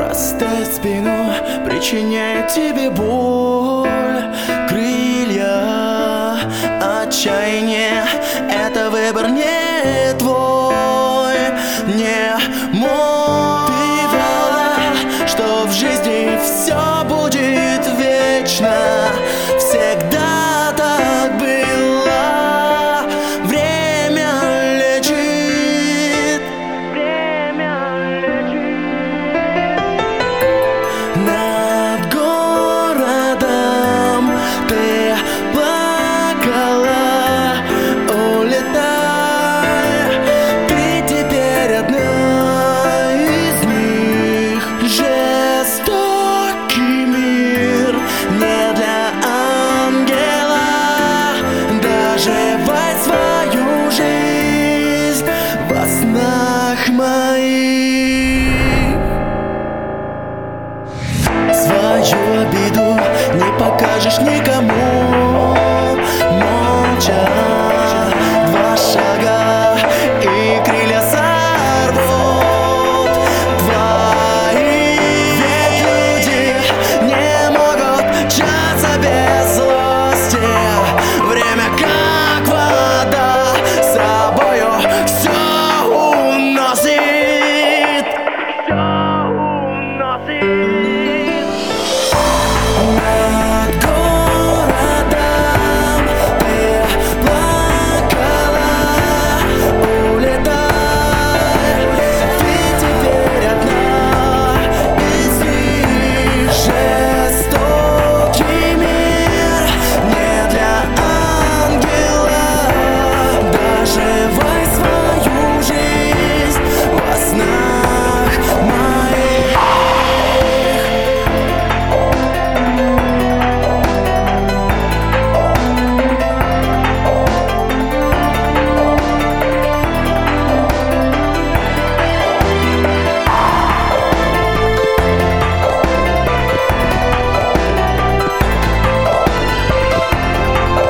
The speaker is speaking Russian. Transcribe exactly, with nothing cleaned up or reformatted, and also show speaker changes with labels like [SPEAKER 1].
[SPEAKER 1] Оставь спину, причиняет тебе боль. Крылья, отчаяние, это выбор не твой, не мой. Ты волна, что в жизни все будет вечно. Всегда так было. Время лечит. Время лечит. Над городом ты плакала, улетай. Ты теперь одна из них. Жестокий мир не для ангела. Доживай свою жизнь во снах моих. Свою обиду не покажешь никому. Молча